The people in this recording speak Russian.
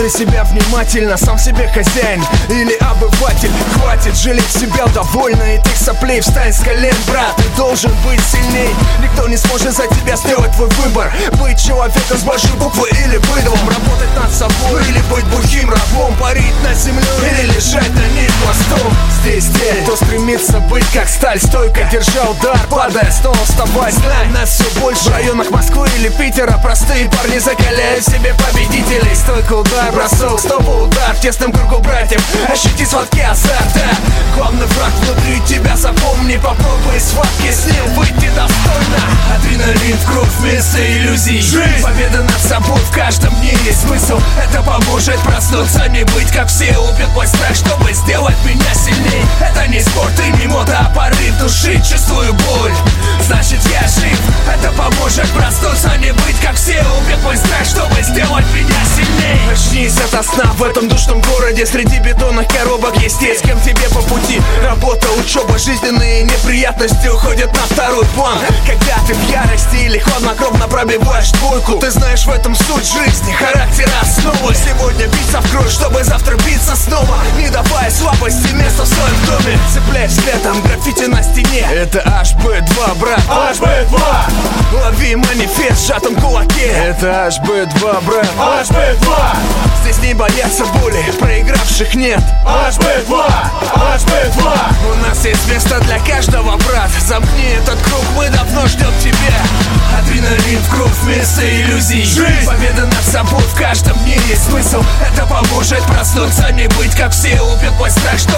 Смотри себя внимательно, сам себе хозяин или обыватель. Хватит жалеть себя, довольно этих соплей. Встань с колен, брат, ты должен быть сильней. Никто не сможет за тебя сделать твой выбор. Быть человеком с большой буквы или быдлом. Работать над собой или быть бухим рабом. Парить над землей или лежать на ней пластом. Здесь те, кто стремится быть как сталь. Стойко держа удар, падая, снова вставай. Знай, нас все больше. В районах Москвы или Питера простые парни закаляют в себе победителей. Стойко удар, бросок, стопа удар. В тесном кругу братьев ощути сладкий азарт, да. Главный враг внутри тебя, запомни. Попробуй схватки с ним выйти достойно. Адреналин в кровь вместо иллюзий. Жизнь. Победа над собой в каждом дне есть смысл. Это поможет проснуться, не быть как все. Убьет мой страх, чтобы сделать меня сильней. Это не спорт и не мода, а порыв души. Чувствую боль, значит я жив. Это поможет проснуться, не быть как все. Убьет мой страх, чтобы сделать меня сильней. Очнись ото сна в этом душном городе. Среди бетонных коробок есть те, с кем тебе по пути. Работа, учеба, жизненные неприятности уходят на второй план. Когда ты в ярости или хладнокровно пробиваешь двойку, ты знаешь, в этом суть жизни, характер основы. Сегодня биться в кровь, чтобы завтра биться снова. Не давая слабости места в своем доме. Цепляй взглядом граффити на стене. Это HB2, брат. HB2. Лови манифест в сжатом кулаке. Это HB2, брат. HB2. Здесь не боятся боли, проигравших нет. HB2. HB2. У нас есть место для каждого, брат. Замкни этот круг, мы давно ждем тебя. Адреналин в кровь вместо иллюзий. Жизнь. Победа над собой в каждом дне есть смысл. Это поможет проснуться, не быть как все. Убьет мой страх,